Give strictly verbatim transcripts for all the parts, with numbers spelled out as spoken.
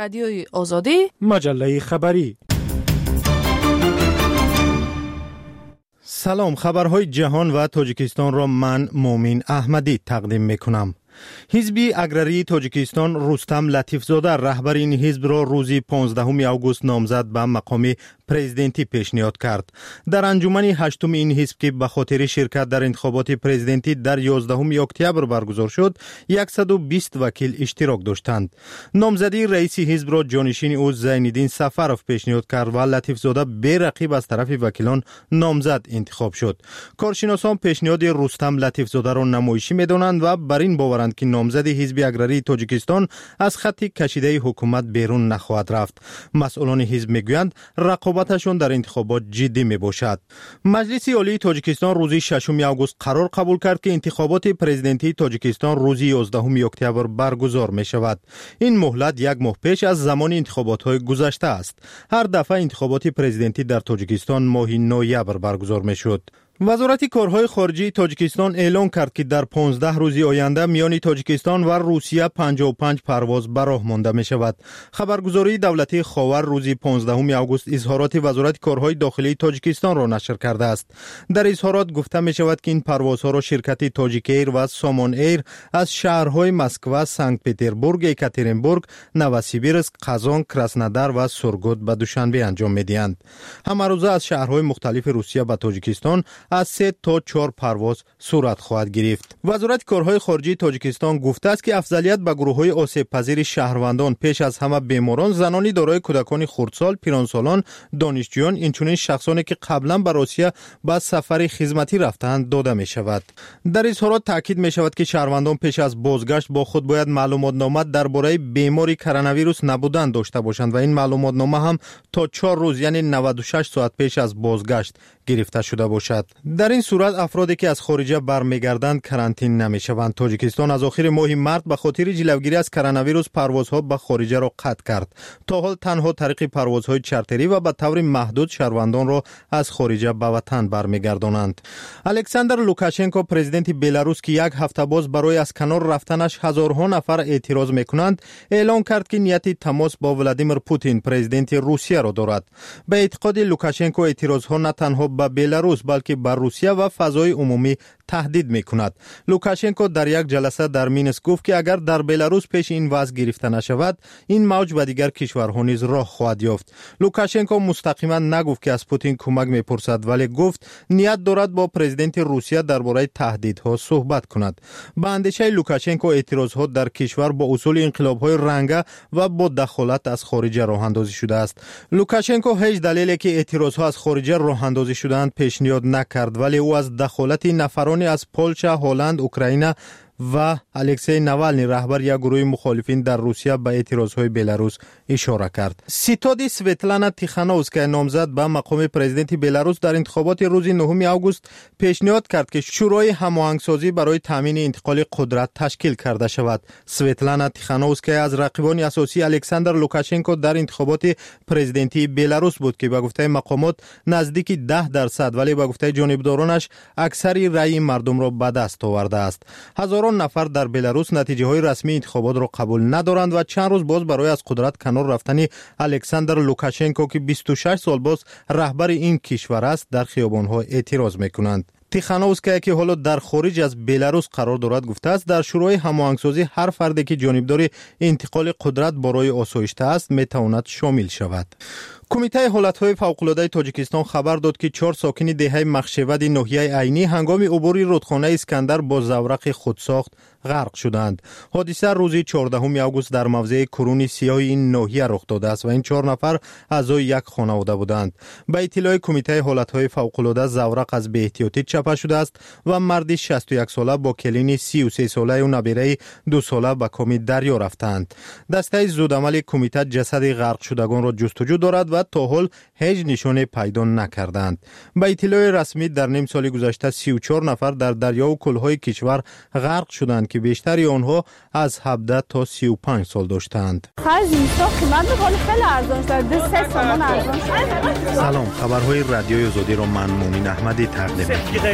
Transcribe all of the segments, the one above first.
رادیوی آزادی، مجله خبری. سلام، خبرهای جهان و تاجیکستان را من مومین احمدی تقدیم میکنم. حزب اگراری تاجیکستان رستم لطیفزاده رهبر این حزب را روز پانزدهم آگوست نامزد به مقام پرزیدنتی پیشنهاد کرد. در انجمن هشتم این حزب که به خاطر شرکت در انتخابات پرزیدنتی در یازدهم اکتبر برگزار شد، صد و بیست وکیل اشتراک داشتند. نامزدی رئیس حزب را جانشین او زینالدین سفرов پیشنهاد کرد و لطیفزاده بی رقیب از طرف وکیلان نامزد انتخاب شد. کارشناسان پیشنهاد رستم لطیفزاده را نمایشی می‌دانند و بر این باورند که نامزد حزب اگراری تاجیکستان از خط کشیده حکومت بیرون نخواهد رفت. مسئولان حزب میگویند رقابتشون در انتخابات جدی می باشد. مجلس عالی تاجیکستان روز ششم آگوست قرار قبول کرد که انتخابات پرزیدنتی تاجیکستان روز یازدهم اکتبر برگزار می شود. این مهلت یک ماه پیش از زمان انتخابات های گذشته است. هر دفعه انتخابات پرزیدنتی در تاجیکستان ماه نوامبر برگزار می شد. وزارت کارهای خارجی تاجیکستان اعلام کرد که در پانزده روز آینده میان تاجیکستان و روسیه پنجاه و پنج پرواز به راه مانده می شود. خبرگزاری دولتی خاور روز پانزدهم آگوست اظهارات وزارت کارهای داخلی تاجیکستان را نشر کرده است. در اظهارات گفته می شود که این پروازها را شرکت تاجیک ایر و سامان ایر از شهرهای مسکو، سنت پترزبورگ، یکاترینبورگ، نوسیبیرسک، قزان، کراسنودار و سورگوت به دوشنبه انجام می دهند. همه روزه از شهرهای مختلف روسیه به تاجیکستان از سه تا چهار پرواز صورت خواهد گرفت. وزارت کارهای خارجی تاجیکستان گفته است که افضلیت به گروه‌های آسیب پذیر شهروندان پیش از همه بیماران، زنانی دارای کودکان خردسال، پیرانسالان، دانشجویان، اینچنین شخصانی که قبلا به روسیه به سفر خدمتی رفتند داده می شود. در اظهارات تاکید می شود که شهروندان پیش از بازگشت با خود باید معلومات نامه درباره بیماری کرونا ویروس نبودن داشته باشند و این معلومات نامه هم تا چهار روز یعنی نود و شش ساعت پیش از بازگشت گرفته شده باشد. در این صورت افرادی که از خارج برمیگردند کرانتین نمیشوند. تاجیکستان از آخر ماه مارس به خاطر جلوگیری از کرونا ویروس پروازها به خارج را قطع کرد. تا حال تنها طریق پروازهای چارتری و به طور محدود شهروندان را از خارج به وطن برمیگردانند. الکساندر لوکاشنکو پرزیدنت بلاروس که یک هفته باز برای از کنار رفتنش هزارها نفر اعتراض میکنند، اعلام کرد که نیت تماس با ولادیمیر پوتین پرزیدنت روسیه را دارد. به اعتقاد لوکاشنکو اعتراضها نه تنها به بلاروس بلکه بر روسیه و فضای عمومی تهدید میکند. لوکاشنکو در یک جلسه در مینسک گفت که اگر در بلاروس پیش این وضع گرفته نشود، این موج به دیگر کشورها نیز راه خواهد یافت. لوکاشنکو مستقیما نگفت که از پوتین کمک میپرسد، ولی گفت نیت دارد با پرزیدنت روسیه درباره تهدیدها صحبت کند. به اندیشه لوکاشنکو اعتراضها در کشور با اصول انقلاب‌های رنگه و با دخالت از خارج راه اندازی شده است. لوکاشنکو هیچ دلیلی که اعتراضها از خارج راه اندازی شدند پیشنهاد نکرد، ولی او از دخالت نفرانی از پولشا، هلند، اوکراین و الکسی نوالنی رهبر یک گروه مخالفین در روسیه به اعتراضهای بلاروس اشاره کرد. ستاد سویتلانا تیخانووسکا نامزد به مقام پرزیدنت بلاروس در انتخابات روز نهم آگوست پیشنهاد کرد که شورای هماهنگسازی برای تامین انتقال قدرت تشکیل کرده شود. سویتلانا تیخانووسکا از رقیبان اساسی الکساندر لوکاشنکو در انتخابات پرزیدنتی بلاروس بود که به گفته مقامات نزدیک ده درصد، ولی به گفته جانبدارانش اکثری رأی مردم را به دست آورده است. هزاران نفر در بلاروس نتیجه های رسمی انتخابات را قبول ندارند و چند روز باز برای از قدرت کنار رفتن الکساندر لوکاشنکو که بیست و شش سال باز رهبر این کشور است در خیابان ها اعتراض میکنند. تیخانووسکا که حالا در خارج از بلاروس قرار دارد گفته است در شورای هماهنگسازی هر فردی که جانبدار انتقال قدرت برای آسایشته است میتواند شامل شود. کمیته حالتهای فوق‌العاده تاجیکستان خبر داد که چهار ساکن دهه مخشود ناحیه عینی هنگام عبور رودخانه اسکندر با زورق خودساخت غرق شدند. حادثه روز چهاردهم آگوست در موضع کرون سیاه این ناحیه رخ داده است و این چهار نفر اعضای یک خانواده بودند. به اطلاع کمیته حالتهای فوق‌العاده زورق از بی‌احتیاطی چپه شده است و مرد شصت و یک ساله با کلین سی و سه ساله و نبیره دو ساله به کام دریا رفتند. دسته زودعمل کمیته جسد غرق شدگان را جستجو دارد و شود تا حال هیچ نشانه پیدا نکردند. با اطلاع رسمی در نیم سال گذشته سی و چهار نفر در دریا و کلهای کشور غرق شدند که بیشتری آنها از هفده تا سی و پنج سال داشتند. سلام، خبرهای رادیوی آزادی را من مومین احمدی تقدیم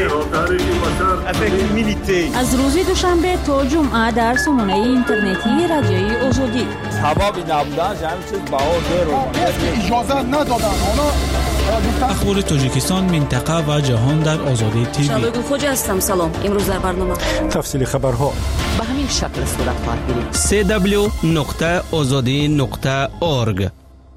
می‌کنم. از روز دوشنبه تا جمعه در سامانه اینترنتی رادیوی آزادی. حبابی نبودن جمع چیز باور رو اجازه ندادن. اخبار تاجیکستان، منطقه و جهان در آزادی تیوی. شبگو خوجا هستم. سلام. امروز در برنامه تفصیل خبرها به همین شکل صورت خواهد گرفت. سی دبلیو نقطه آزادی نقطه اورگ.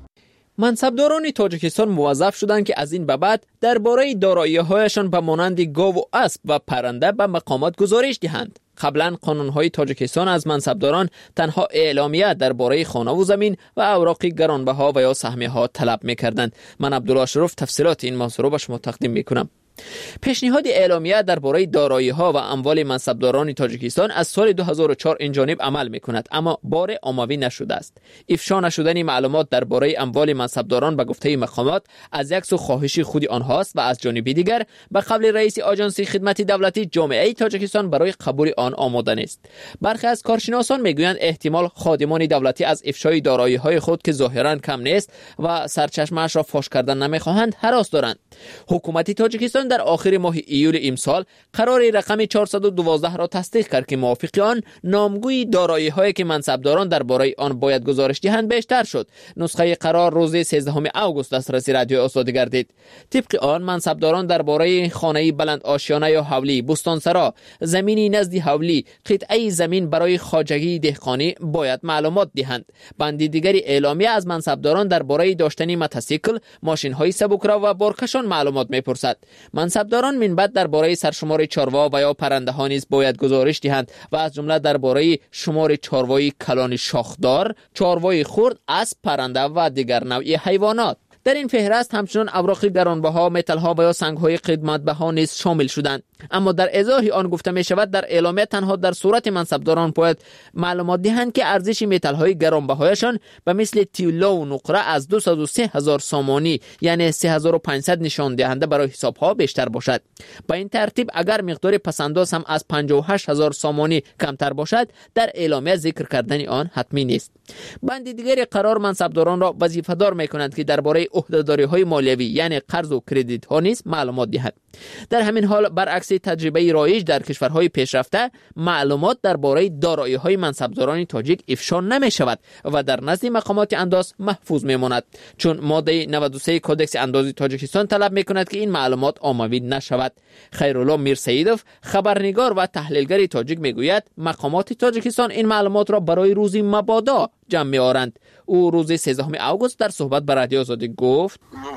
منصبداران تاجیکستان موظف شدند که از این به بعد درباره دارایی‌هایشان به مانند گاو و اسب و پرنده به مقامات گزارش دهند. قبلا قانون‌های تاجیکستان از منصبداران تنها اعلامیه درباره خانه و زمین و اوراق گرانبها و یا سهمیه‌ها طلب می‌کردند. من عبدالله شرف تفصیلات این موضوع را به شما تقدیم می‌کنم. پیشنهاد اعلامیه درباره دارایی‌ها و اموال منصبداران تاجیکستان از سال دو هزار و چهار این جانب عمل می‌کند، اما بار عمومی نشده است. افشا نشدن معلومات درباره اموال منصبداران به گفته مقامات از یک سو خواهش خود آنهاست و از جانب دیگر به قبل رئیس آژانس خدمت دولتی جامعه تاجیکستان برای قبول آن آماده نیست. برخی از کارشناسان میگویند احتمال خادمان دولتی از افشای دارایی‌های خود که ظاهراً کم نیست و سرچشمه‌اش را فاش کردن نمی‌خواهند هراس دارند. حکومت تاجیکستان در آخر ماه ایول امسال قرار رقم چهارصد و دوازده را تصدیق کرد که موافق آن نامگوی دارایی‌هایی که منصبداران درباره آن باید گزارش دهند بیشتر شد. نسخه قرار روز سیزدهم آگوست دسترس رادیو آزادی گردید. طبق آن منصبداران درباره خانه بلند آشیانه یا حولی، بستانسرا، زمینی نزد حولی، قطعه زمین برای خواجگی دهقانی باید معلومات دهند. بند دیگری اعلامیه از منصبداران درباره داشتن موتورسیکل، ماشین‌های سبکرو و بارکشان معلومات می‌پرسد. منصبداران من بعد درباره سرشمار چاروا و یا پرنده ها نیز باید گزارش دهند و از جمله درباره شمار چاروای کلان شاخدار، چاروای خرد، اسب، پرنده و دیگر نوع حیوانات. در این فهرست همچنان اوراق گرانبها، متال‌ها و یا سنگ‌های قیمت‌بها نیز شامل شدند. اما در ازای آن گفته می شود در اعلامیه تنها در صورت منصبداران باید معلومات دهند که ارزش متال‌های گرانبهایشان به مثل طلا و نقره از دویست و سه هزار سامانی یعنی سه هزار و پانصد نشان دهنده برای حساب‌ها بیشتر باشد. با این ترتیب اگر مقدار پسنداز هم از پنجاه و هشت هزار سامانی کمتر باشد در اعلامیه ذکر کردن آن حتمی نیست. بند دیگری قرار منصبداران را وظیفه‌دار می‌کنند که درباره عهده‌داری‌های مالیوی یعنی قرض و کردیت‌ها نیز معلومات دهند. در همین حال برعکس تجربه رایج در کشورهای پیشرفته معلومات درباره دارایی‌های منصبداران تاجیک افشا نمی‌شود و در نزد مقامات انداز محفوظ می‌ماند، چون ماده نود و سه کدکس اندازی تاجیکستان طلب می‌کند که این معلومات عمومی نشود. خیرالله میرسیدوف خبرنگار و تحلیلگر تاجیک میگوید مقامات تاجیکستان این معلومات را برای روزی مبادا جمع می‌آورند. او روز سیزدهم آگوست در صحبت با رادیو آزادی گفت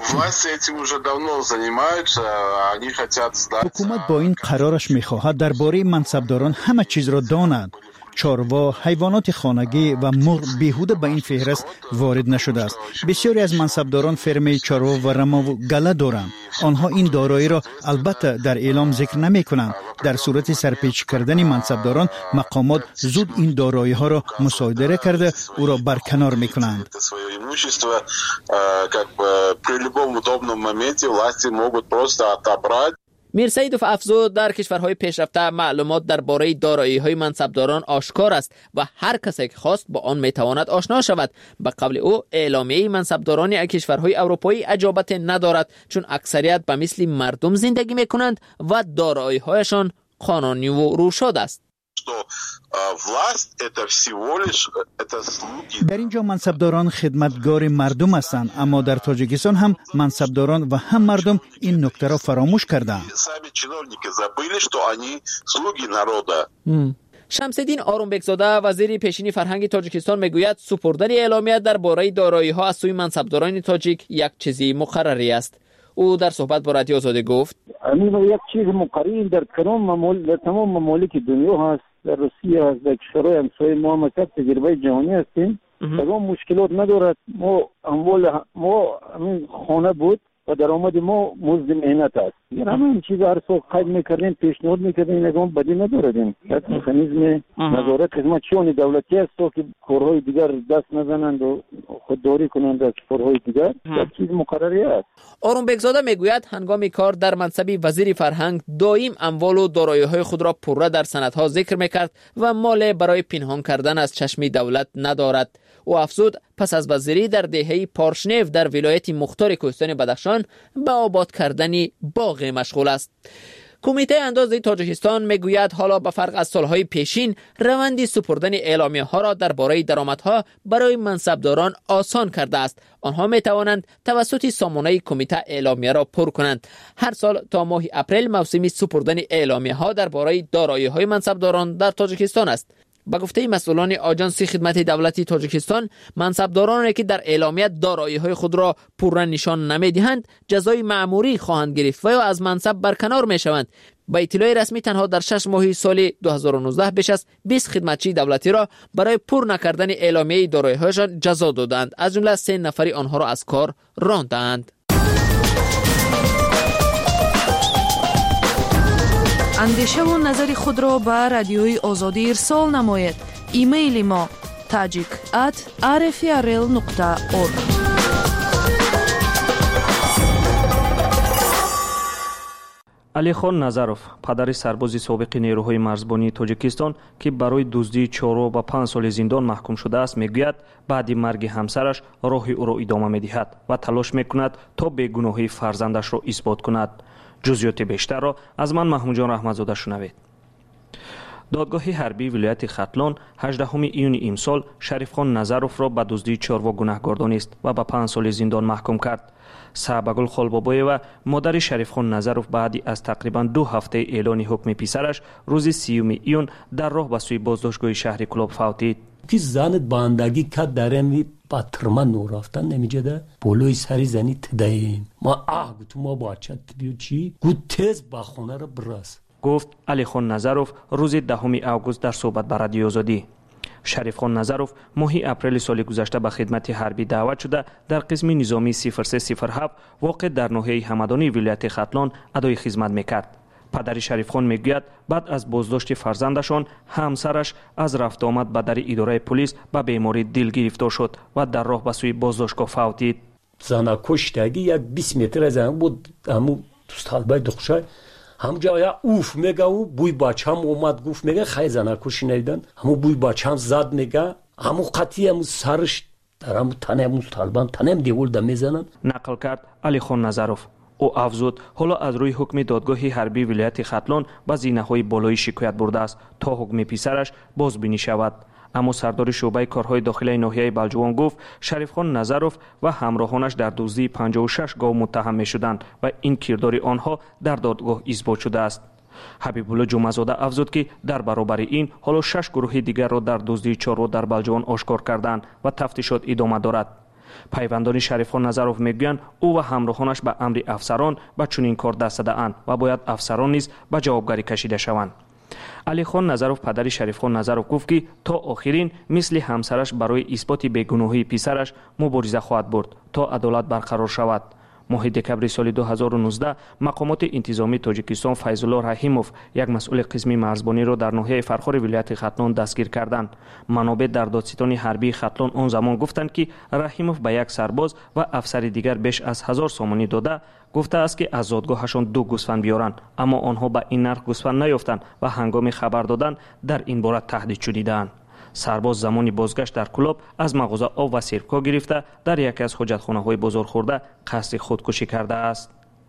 حکومت با این قرارش می‌خواهد درباره منصبداران همه چیز را داند. چاروا، حیوانات خانگی و مرغ بیهوده به این فهرست وارد نشده است. بسیاری از منصبداران فرمه چاروا و رما و گله دارند. آنها این دارایی را البته در اعلام ذکر نمی کنند. در صورت سرپیچ کردن منصبداران مقامات زود این دارایی ها را مصادره کرده او را برکنار می کنند. میرسیدوف افزود در کشورهای پیشرفته معلومات درباره دارایی‌های منصبداران آشکار است و هر کسی که خواست با آن میتواند آشنا شود. به قول او اعلامیه منصبداران کشورهای اروپایی اجابت ندارد، چون اکثریت به مثل مردم زندگی میکنند و دارایی‌هایشان قانونی و روشاد است. در اینجا منصبداران خدمتگار مردم هستند، اما در تاجیکستان هم منصبداران و هم مردم این نکته را فراموش کردند. شمس‌الدین آرومبکزاده وزیر پیشین فرهنگ تاجیکستان میگوید سپردن اعلامیه درباره دارایی‌ها از سوی منصبداران تاجیک یک چیزی مقرری است. او در صحبت با رادیو آزادی گفت همین یک چیز مقرری در تمام ممالک تمام ممالک دنیا هست. در روسیه هست، در کشورهای همسایه ما مکتب تجربه جهانی هستیم. تمام مشکلات ندارد. ما اموال ما همین خانه بود و درآمد ما مزد مهنت است. یعنی همین چیزا هر سال قید میکردیم، پیشنهاد میکردیم، نگام بدی نداریم. یک مکانیزم نظارت خدمت چون دولتی است که کارهای دیگر دست نزنند و خودداری کنند از کارهای دیگر. یک چیز مقرری است. آرون بگزاده میگوید هنگام کار در منصب وزیر فرهنگ دائم اموال و دارایی‌های خود را پوره در سندها ذکر میکرد و مال برای پنهان کردن از چشم دولت ندارد. او افزود پس از وزیری در دهه پارشنیف در ولایت مختار کوهستان بدخشان به آباد کردن باغ مشغول است. کمیته اندازه تاجیکستان میگوید حالا به فرق از سالهای پیشین روند سپردن اعلامیه ها را درباره درآمدها برای منصبداران آسان کرده است. آنها می توانند توسط سامانه کمیته اعلامیه را پر کنند. هر سال تا ماه اپریل موسم سپردن اعلامیه ها درباره دارایی های منصبداران در تاجیکستان است. با گفته مسئولان آژانس خدمت دولتی تاجیکستان، منصبدارانی که در اعلامیه دارایی‌های خود را پورا نشان نمی‌دهند جزای مأموری خواهند گرفت و یا از منصب برکنار می‌شوند. با اطلاع رسمی تنها در شش ماه سال دو هزار و نوزده بیش از بیست خدمتچی دولتی را برای پر نکردن اعلامیه دارایی‌هایشان جزا دادند، از جمله سه نفری آنها را از کار راندند. اندیشه و نظر خود را به رادیوی آزادی ارسال نمایید. ایمیل ما tajik at r f r l nokta org. алихон назаров падари сарбози собиқи нерӯҳои марзбонии тоҷикистон ки барои дуздии чору ба панҷ соли зиндон маҳкум шудааст мегӯяд баъди марги ҳамсараш роҳи ӯро идома медиҳад ва талош мекунад то бегуноҳии фарзандашро исбот кунад. ҷузъиёти бештарро аз ман маҳмудҷон раҳматзода шунавед. додгоҳи ҳарбии вилояти хатлон ҳаждаҳуми июни имсол шарифхон назаровро ба дуздии чорво гунаҳгор донист ва ба панҷ соли зиндон маҳкум кард. саҳбагул холбобоева модари шарифхон назаров баъди аз тақрибан ду ҳафтаи эълони ҳукми писараш рӯзи сиюми июн дар роҳ ба сӯи боздоштгоҳи шаҳри Кулоб фавтид. ки занат бандагӣ кад дареми ба тирма нурафтан намиҷада болои сари зани тидаем ма аҳ гуту мо бача тибиё чӣ гут тез ба хонара бирас гуфт алихон назаров рӯзи даҳуми август дар суҳбат ба радиои Озодӣ. шарифхон назаров моҳи апрели соли гузашта ба хидмати ҳарбӣ даъват шуда дар қисми низомии сифр се сифр ҳафт воқеъ дар ноҳияи ҳамадонии вилояти хатлон адои хизмат мекард. падари шарифхон мегӯяд баъд аз боздошти фарзандашон ҳамсараш аз рафтуомад ба дари идораи пулис ба беморӣ дил гирифтор шуд ва дар роҳ ба сӯи боздоштгоҳ фавтид. занакуштагӣ як бист метр аз ан буд ҳаму тусталбаи духша ҳамҷа я уф мега у бӯй бачам омад гуфт мега хай занакуши надидан ҳаму бӯй бачам зад мега ҳаму қатӣ ҳаму сарш дар ҳаму тани ҳаму талбан танем деволда мезананд нақл кард алихон назаров. ӯ афзуд ҳоло аз рӯи ҳукми додгоҳи ҳарбии вилояти хатлон ба зинаҳои болоӣ шикоят бурдааст то ҳукми писараш бозбинӣ шавад. аммо сардори шуъбаи корҳои дохилаи ноҳияи балҷувон гуфт шарифхон назаров ва ҳамроҳонаш дар дуздии панҷоҳу шаш гов муттаҳам мешуданд ва ин кирдори онҳо дар додгоҳ исбот шудааст. ҳабибулло ҷумъазода афзуд ки дар баробари ин ҳоло шаш гурӯҳи дигарро дар дуздии чорво дар балҷувон ошкор карданд ва тафтишот идома дорад. пайвандони шарифхон назаров мегӯянд ӯ ва ҳамроҳонаш ба амри афсарон ба чунин кор даст задаанд ва бояд афсарон низ ба ҷавобгарӣ кашида шаванд. алихон назаров падари шарифхон назаров гуфт ки то охирин мисли ҳамсараш барои исботи бегуноҳии писараш мубориза хоҳад бурд то адолат барқарор шавад. моҳи декабри соли ду ҳазору нуздаҳ мақомоти интизомии тоҷикистон файзулло раҳимов як масъули қисми марзбониро дар ноҳияи фархори вилояти хатлон дастгир карданд. манобеъ дар додситони ҳарбии хатлон он замон гуфтанд ки раҳимов ба як сарбоз ва афсари дигар беш аз ҳазор сомонӣ дода гуфтааст ки аз зодгоҳашон ду гӯсфанд биёранд, аммо онҳо ба ин нарх гӯсфанд наёфтанд ва ҳангоми хабар додан дар ин бора таҳдид шудидаанд. сарбоз замони бозгашт дар Кулоб аз мағоза об ва сирко гирифта дар яке аз ҳоҷатхонаҳои бозорхӯрда қасди худкушӣ кардааст.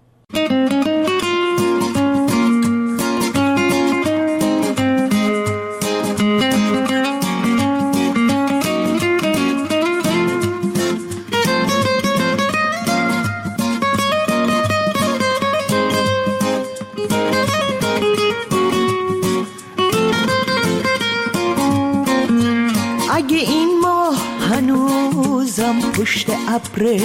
اگه این ماه هنوزم پشت ابره،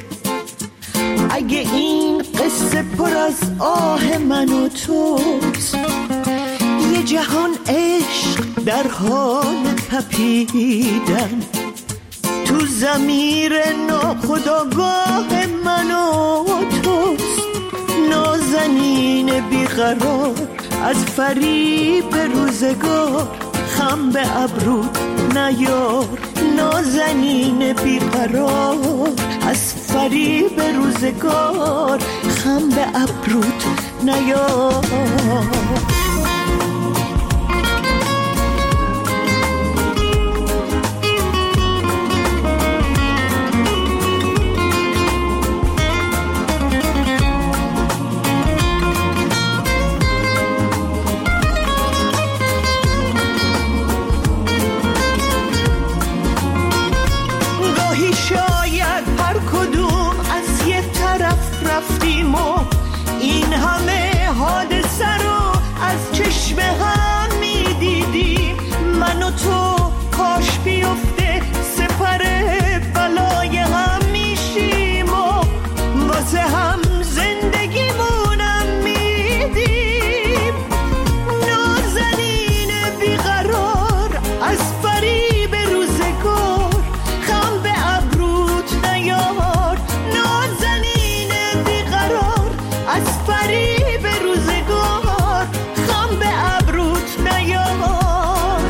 اگه این قصه پر از آه من و توست، یه جهان عشق در حال تپیدن تو ضمیر ناخودآگاه من و نازنین بیقرار از فریب روزگار خم به ابروت نیار. نازنین بیقرار از فریب روزگار خم به ابروت نیار. رفتیم و این همه حادثه رو از چشم هم میدیدیم. من و تو کاش بیفته سپر بلای هم میشیم و واسه هم زندگیمونم میدیم. نازنین بیقرار از فریب روزگار خم به ابروت نیار. نازنین از فریب روزگار خم به ابروت نیار.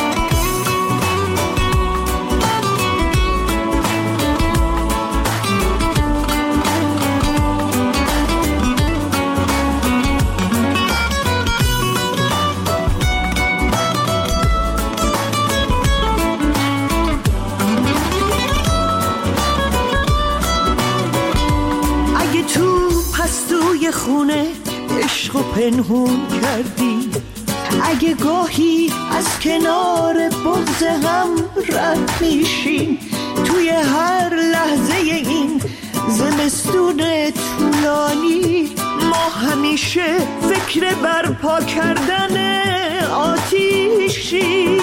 اگه تو پستوی خونه عشق و پنهون کردی، اگه گاهی از کنار بغض هم رد میشیم، توی هر لحظه این زمستون طولانی ما همیشه فکر برپا کردن آتیشی.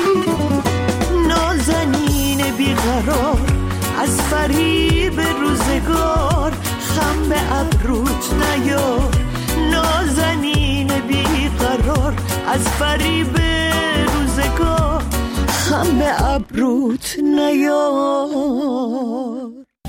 نازنین بیقرار از فریب روزگار خم به ابروت نیار. نازنین بیقرار از فریب روزگار خم به ابروت نیار.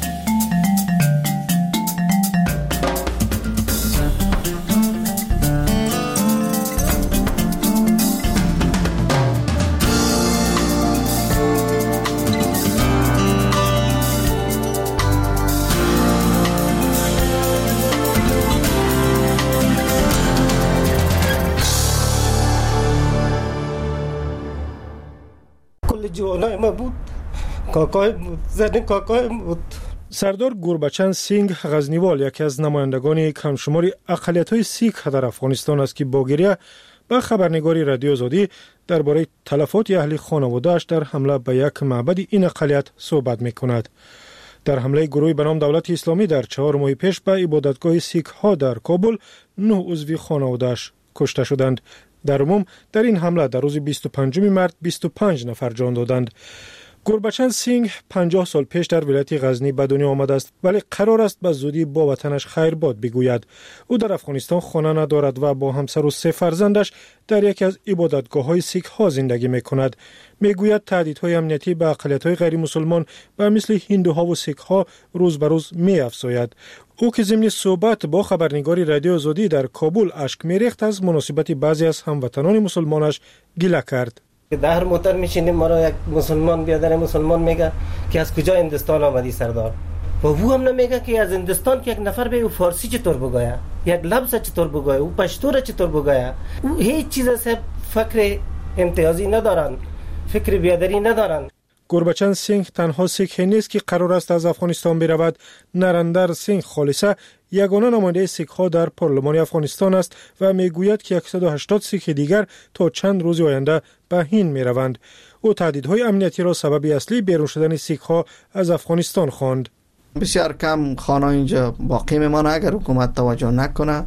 جوانای ما بود، کاکای بود، زن کاکای بود. سردار گوربچن سینگ غزنیوال یکی از نمایندگان کمشماری اقلیت‌های سیک در افغانستان است که با گریه به خبرنگاری رادیو آزادی درباره تلفات اهل خانواده‌اش در حمله به یک معبد این اقلیت صحبت می‌کند. در حمله گروهی به نام دولت اسلامی در چهار ماه پیش به عبادتگاه سیک ها در کابل نه عضو خانواده‌اش کشته شدند. در عموم در این حمله در روز بیست و پنجم مارس بیست و پنج نفر جان دادند. گوربچن سینگ پنجاه سال پیش در ولایت غزنی به دنیا آمده است، ولی قرار است به زودی با وطنش خیر باد بگوید. او در افغانستان خانه ندارد و با همسر و سه فرزندش در یکی از عبادتگاه‌های سیک ها زندگی می‌کند. میگوید تهدیدهای امنیتی به اقلیت‌های غیر مسلمان به مثل هندوها و سیک ها روز به روز می‌افزاید. او که ضمن صحبت با خبرنگاری رادیو آزادی در کابل اشک می‌ریخت از مناسبت بعضی از هموطنان مسلمانش گله کرد. در موتر میشینیم، ما را یک مسلمان بیادر مسلمان میگه که از کجا هندوستان آمدی سردار، و او هم نمیگه که از هندوستان که یک نفر به او فارسی چطور بگویه، یک لفظ چطور بگویه، او پشتو را چطور بگویه. او هیچ چیز از فکر امتیازی ندارن، فکر بیادری ندارن. گوربچن سینگ تنها سیکھی نیست که قرار است از افغانستان برود. نرندر سینگ خالصه یگانه نماینده سیک ها در پارلمان افغانستان است و میگوید که صد و هشتاد سیک دیگر تا چند روز آینده به هند می روند. او تهدیدهای امنیتی را سبب اصلی بیرون شدن سیک ها از افغانستان خواند. بسیار کم خانه اینجا باقی میمانه اگر حکومت توجه نکنه.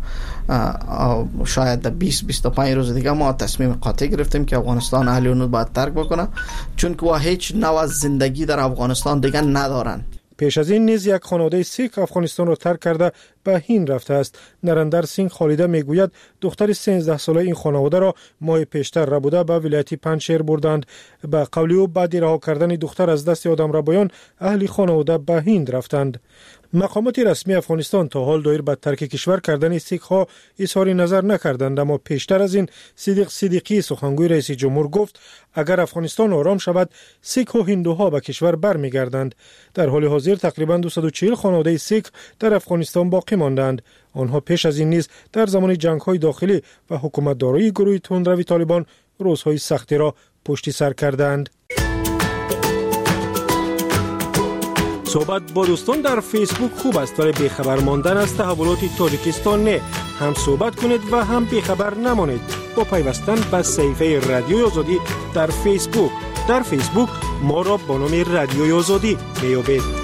شاید بیست بیست و پنج روز دیگه ما تصمیم قاطع گرفتیم که افغانستان اهل اون باید ترک بکنه، چون که هیچ نوع از زندگی در افغانستان دیگه ندارن. پیش از این نیز یک خانواده سیک افغانستان را ترک کرده به به هند رفته است. نرندر سینگ خالیده میگوید دختر سیزده ساله این خانواده را ماه پیشتر ربوده به ولایت پنجشیر بردند. به قول او بعد رها کردن دختر از دست آدمربایان اهل خانواده به هند رفتند. مقامات رسمی افغانستان تا حال دایر به ترک کشور کردن سیک ها اظهار نظر نکردند، اما پیشتر از این صدیق صدیقی سخنگوی رئیس جمهور گفت اگر افغانستان آرام شود سیک و هندوها به کشور برمیگردند. در حال حاضر تقریبا دویست و چهل خانواده سیک در افغانستان باقی ماندند. آنها پیش از این نیز در زمان جنگ های داخلی و حکومت داری گروه تندروی طالبان روزهای سختی را پشت سر کردند. صحبت با دوستان در فیسبوک خوب است، ولی بیخبر ماندن از تحولات تاجیکستان نه. هم صحبت کنید و هم بیخبر نمانید با پیوستن به صفحه رادیوی آزادی در فیسبوک. در فیسبوک ما را با نام رادیوی آزادی میابید.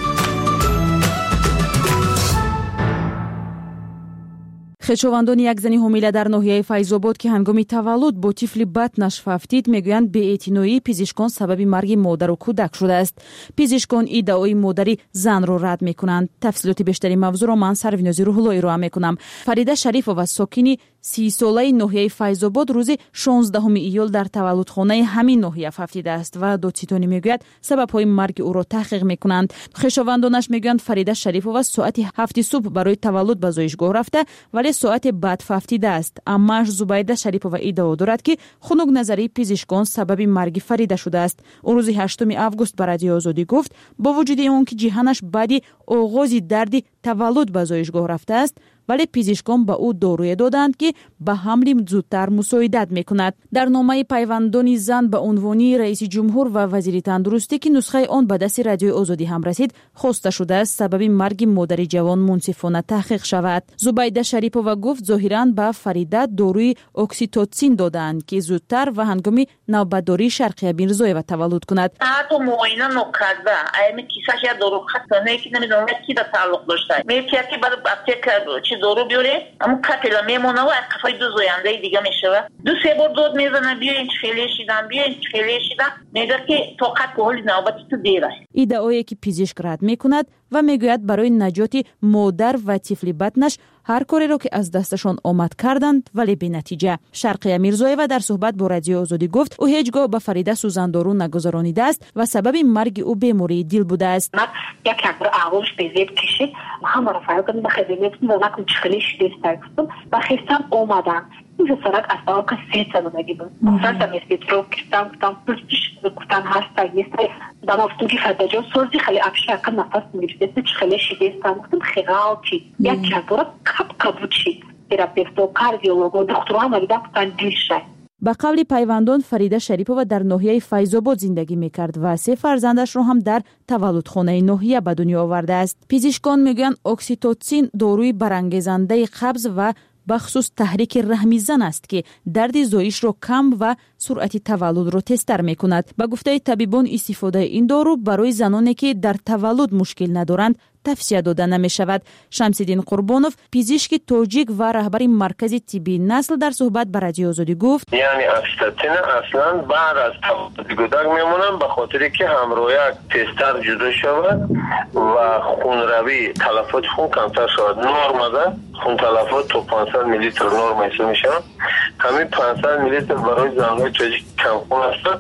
خیشاوندان یک زنی حامله در ناحیه فیض‌آباد که هنگام تولد با طفلی بدنش ففتید میگویند بی‌اعتنایی پزشکان سبب مرگ مادر و کودک شده است. پزشکان ادعای مادری زن را رد میکنند. تفصیلات بیشتری موضوع را من سروینازی روح‌الله ارائه میکنم. فریده شریفова ساکنی سی ساله ناحیه فیض‌آباد روز شانزدهم ایول در تولدخانه همین ناحیه ففتیده است و دادستانی میگوید سبب‌های مرگ او را تحقیق میکنند. خیشاوندانش میگویند فریده شریفова ساعت هفت صبح برای تولد به زایشگاه رفته ولی ساعت بعد ففتیده است. اماش زبیده شریفова ادعا دارد که خنک نظری پزشکان سبب مرگ فریده شده است. او روز هشتم آگوست به رادیو آزادی گفت با وجود اون که جهانش بعد آغاز درد تولد به زایشگاه رفته است ولی پزشکان به او داروی دادند که به حمل زودتر مساعدت میکند. در نامه پیوندان زن به عنوان رئیس جمهور و وزیر تندرستی که نسخه آن به دست رادیو آزادی هم رسید خواسته شده است سبب مرگ مادر جوان منصفانه تحقیق شود. زبیده شریفova گفت ظاهرا به فریده داروی اکسیتوسین دادند که زودتر و هنگام نوبتداری شرقیه میرزایeva تولد کند. حتی معاینه نکرده ایمی کیسش یا دارو خطانه که نمیدونم کی در تعلق داشته میگه که بعد اپتیک دارو بیاره اما کاتلا میمونه و از کفای دو زاینده دیگه میشه دو سه بار داد میزنه بیاین خیلی شیدن بیاین خیلی شیدن میگه که طاقت به حال نوبت تو دیره. ادعایی که پزشک رد میکند و میگوید برای نجات مادر و طفل بدنش هر کاری را که از دستشان آمد کردند ولی بی نتیجه. شرقیه میرزایeva در صحبت با رادیو آزادی گفت او هیچگاه به فریده سوزندارو نگذرانیده است و سبب مرگ او بیماری دل بوده است. من یک بار اولش به زیر کشید همه را فرق کردم خدمتتون و نکن چخلی شده استرکستم و خیستم اومدن اینجا سرک از آقا که سه سالونگی بود فرصم استید رو کشتم کتم پرسیش کتن هستا یسته دم افتوگی فردجا سوزی خیلی افشه اکر نفس میگرده چخلی شده استم کتم خیغال چید یک کردورا کب کبود چید تراپیست و کاردیولوگ و دکتر هم اگه کتن دیل شد. به قول پیوندان فریده شریفova در ناحیه فیض‌آباد زندگی میکرد و سه فرزندش را هم در تولدخانه ناحیه به دنیا آورده است. پزشکان میگویند اکسیتوسین داروی برانگیزنده قبض و بخصوص تحریک رحم زن است که درد زایش را کم و سرعت تولد را تستر می کند. به گفته طبیبان استفاده این دارو برای زنانی که در تولد مشکل ندارند توصیه داده نمی شود. شمس‌الدین قربانوف پزشک تاجیک و رهبر مرکز طبی نسل در صحبت با رادیو آزادی گفت یعنی اکسیتوسین اصلا بعد از تولد کودک میمونن به خاطر که همراه یک تستر جدا شود و خونروی تلفات خون کمتر شود. نرم ده خون تلفات تو پانصد میلی لیتر نرم حساب میشه. همین پانصد میلی لیتر برای زنهای تاجیک کم خون است.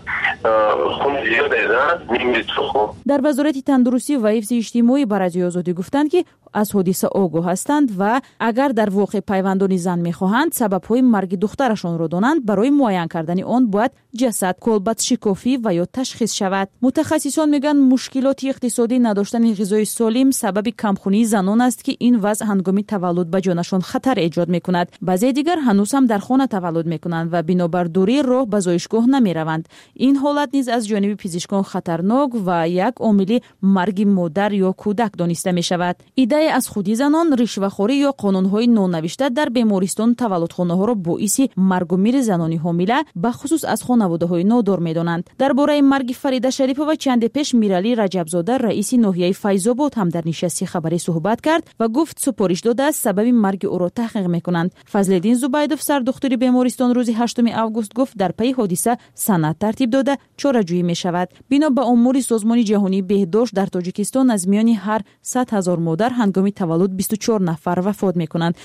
خون زیاد دادن نیم لیتر خون. در وزارت تندرستی و حفظ اجتماعی با رادیو آزادی گفتند که از حادثه آگاه هستند و اگر در واقع پیوندان زن میخواهند سبب‌های مرگ دخترشان را دانند برای معاین کردن آن باید جسد کلبت شکافی و یا تشخیص شود. متخصصان میگن مشکلات اقتصادی نداشتن غذای سالم سبب کمخونی زنان است که این وضع هنگام تولد به جانشان خطر ایجاد میکند. بعضی دیگر هنوز هم در خانه تولد میکنند و بنابر دوری راه به زایشگاه نمیروند. این حالت نیز از جانب پزشکان خطرناک و یک عامل مرگ مادر یا کودک دانسته می شود. ایده از خودی زنان، رشوه‌خوری یا قانون‌های نونوشته در بیمارستان تولدخانه‌ها را باعث مرگ و میر زنان حامله به خصوص از خانواده‌های نادار می‌دانند. درباره مرگ فریده شریفova چند پیش میرعلی رجبزاده رئیس ناحیه فیض‌آباد هم در نشست خبری صحبت کرد و گفت سپارش داده است سبب مرگ او را تحقیق می‌کنند. فضل‌الدین زبیدوف سردختر بیمارستان روز هشتم آگوست گفت در پی حادثه سند ترتیب داده چاره‌جویی می‌شود. بنا به امور سازمان جهانی بهداشت در تاجیکستان از میان هر صد هزار مادر هنگام ҳангоми таваллуд بیست و چهار нафар вафот мекунанд.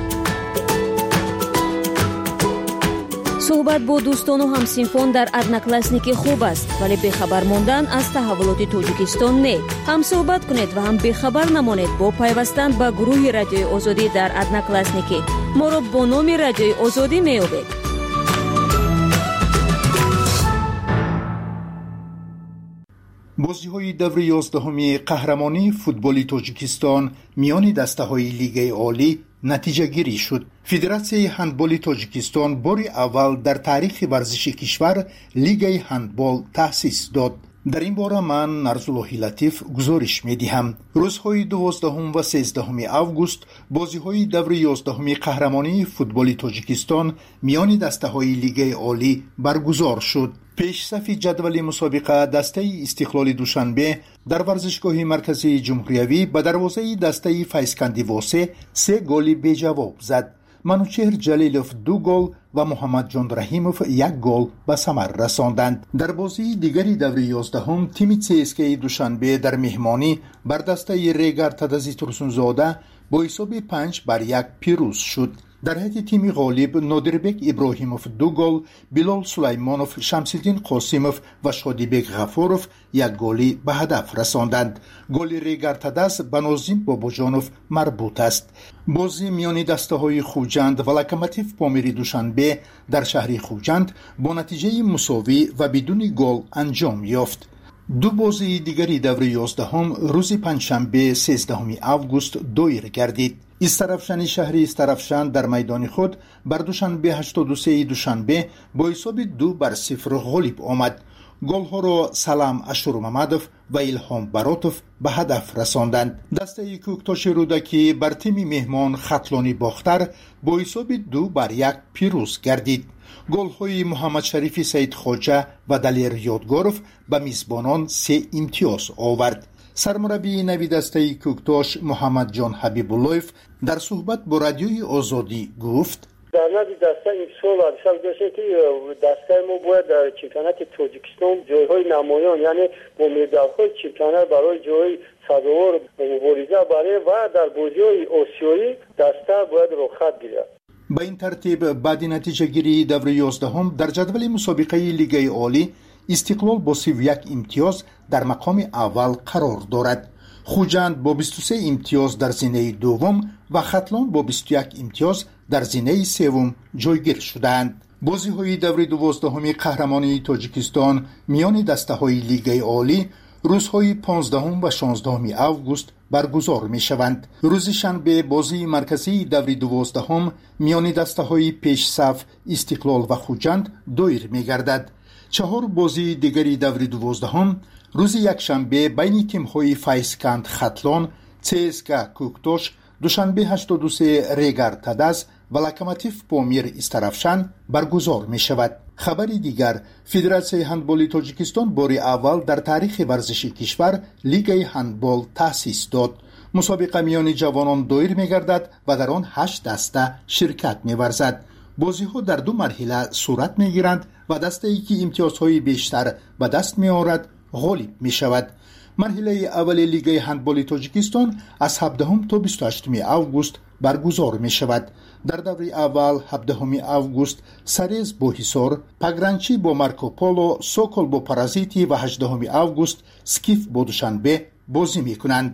суҳбат бо дӯстону ҳамсинфон дар одноклассники хуб аст, вале бехабар мондан аз таҳаввулоти Тоҷикистон не. ҳам суҳбат кунед ва ҳам бехабар намонед бо пайвастан ба гурӯҳи Радиои Озодӣ дар одноклассники. моро бо номи Радиои Озодӣ меёбед. бозиҳои даври ёздаҳуми қаҳрамонии футболи Тоҷикистон миёни дастаҳои Лигаи Олӣ натиҷагирӣ шуд. Федератсияи ҳандболи Тоҷикистон бори аввал дар таърихи варзиши кишвар Лигаи ҳандбол таъсис дод. дар ин бора ман Нарзуллоҳи Латиф гузориш медиҳам. рӯзҳои дувоздаҳум ва сездаҳуми август бозиҳои даври ёздаҳуми қаҳрамонии футболи Тоҷикистон миёни дастаҳои Лигаи Олӣ баргузор шуд. пешсафи ҷадвали мусобиқа дастаи Истиқлоли Душанбе дар варзишгоҳи марказии Ҷумҳуриявӣ ба дарвозаи дастаи Файзканди Восе се голи беҷавоб зад. Манучеҳр Ҷалилов ду гол ва Муҳаммадҷон Раҳимов як гол ба самар расонданд. дар бозии дигари даври ёздаҳум тими ЦСКАи Душанбе дар меҳмонӣ бар дастаи Регар Тадази Турсунзода бо ҳисоби панҷ бар як пирӯз шуд. дар ҳайати тими ғолиб Нодирбек Иброҳимов ду гол, Билол Сулаймонов, Шамсиддин Қосимов ва Шодибек Ғафуров як голӣ ба ҳадаф расонданд. голи Регар Тадаз ба Нозим Бобоҷонов марбут аст. бозӣ миёни дастаҳои Хуҷанд ва Локомотив Помири Душанбе дар шаҳри Хуҷанд бо натиҷаи мусовӣ ва бидуни гол анҷом ёфт. ду бозии дигари даври ёздаҳум рӯзи панҷшанбе сездаҳуми август доир гардид. Истарафшани шаҳри Истарафшан дар майдони худ бар Душанбе ҳаштоду сеи Душанбе бо ҳисоби ду бар сифр ғолиб омад. голҳоро Салам Ашурмамадов ва Илҳом Баротов ба ҳадаф расонданд. дастаи Кӯктоши Рӯдакӣ бар тими меҳмон Хатлони Бохтар бо ҳисоби ду бар як пирӯз гардид. голҳои Муҳаммадшарифи Саидхоҷа ва Далер Ёдгоров ба мизбонон се имтиёз овард. сармураббии нави дастаи Кӯктош Муҳаммадҷон Ҳабибуллоев дар суҳбат бо Радиои Озодӣ гуфт: дар нави даста имсол ҳисоб дошем ки дастаи мо бояд дар чемпионати Тоҷикистон ҷойҳои намоён, яъне бо медалҳои чемпионат барои ҷойи сазовор мубориза барем ва дар бозиҳои осиёӣ даста бояд рохат гирад. ба ин тартиб баъди натиҷагирии даври ёздаҳум дар ҷадвали мусобиқаи Лигаи Олӣ Истиқлол бо сиву як имтиёз дар мақоми аввал қарор дорад. Хуҷанд бо бисту се имтиёз дар зинаи дуввум ва Хатлон бо бисту як имтиёз дар зинаи севум ҷойгир шудаанд. бозиҳои даври дувоздаҳуми қаҳрамонии Тоҷикистон миёни дастаҳои Лигаи Олӣ рӯзҳои понздаҳум ва шонздаҳуми август баргузор мешаванд. рӯзи шанбе бозии марказии даври дувоздаҳум миёни дастаҳои пешсаф Истиқлол ва Хуҷанд доир мегардад. чаҳор бозии дигари даври дувоздаҳум рӯзи якшанбе байни тимҳои Файзканд Хатлон, ЦСКА Кӯктош, Душанбе ҳаштоду се Регар Тадаз ва Локомотив Помир Истарафшан баргузор мешавад. хабари дигар, Федератсияи ҳандболи Тоҷикистон бори аввал дар таърихи варзиши кишвар Лигаи ҳандбол таъсис дод. мусобиқа миёни ҷавонон доир мегардад ва дар он ҳашт даста ширкат меварзад. бозиҳо дар ду марҳила сурат мегиранд ва дастае ки имтиёзҳои бештар ба даст меорад ғолиб мешавад. марҳилаи аввали Лигаи ҳандболи Тоҷикистон аз ҳабдаҳум то бисту ҳаштуми август баргузор мешавад. дар даври аввал ҳабдаҳуми август Сарез бо Ҳисор, Пагранчӣ бо Марко Поло, Сокол бо Паразитӣ ва ҳаждаҳуми август Скиф бо Душанбе бозӣ мекунанд.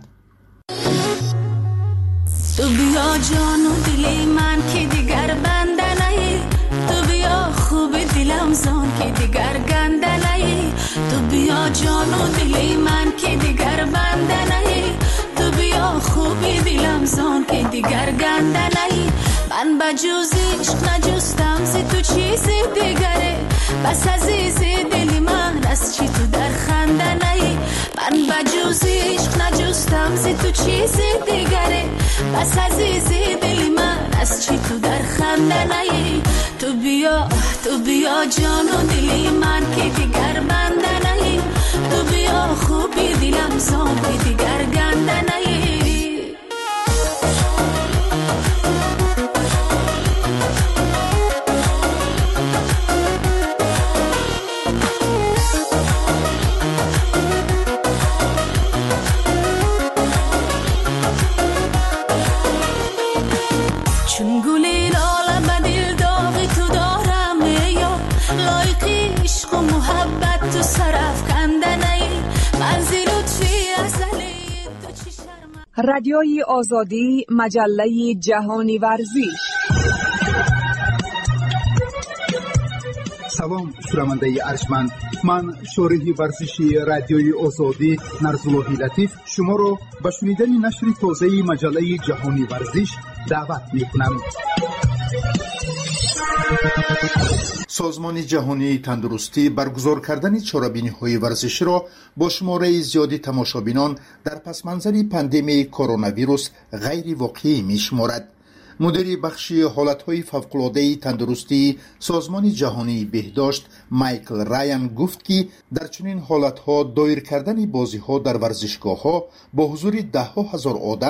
تو بیا جان و دل من که دیگر بنده نهی، تو بیا خوب دلم زان که دیگر گنده نهی، تو بیا جان و دل من که دیگر بنده نهی، تو بیا خوب دلم زان که دیگر گنده نهی. من بجز عشق نجستم زی تو چیزی دیگره، بس عزیز دل من از چی تو در خنده نهی. من بجز عشق نجستم زی تو چیزی دیگره، بس عزیز دل من از چی تو در خنده نهی. تو بیا تو بیا جان و دل من که دیگر بنده نهی، تو بیا خوبی دلم زان که دیگر گنده نهی. رادیوی آزادی، مجله جهانی ورزش. سلام شنونده ارجمند، من شارح ورزشی رادیوی آزادی نرزالله لطیف شما را به شنیدن نشر تازه مجله جهانی ورزش دعوت می‌کنم. سازمان جهانی تندرستی برگزار کردن چاره‌بینی‌های ورزشی را با شماره زیادی تماشابینان در پس منظر پاندمی کرونا ویروس غیر واقعی می‌شمارد. مدیر بخش حالتهای فوق‌العاده تندرستی سازمان جهانی بهداشت مایکل رایان گفت که در چنین حالتها دایر کردن بازی‌ها در ورزشگاه‌ها با حضور ده ها هزار آدم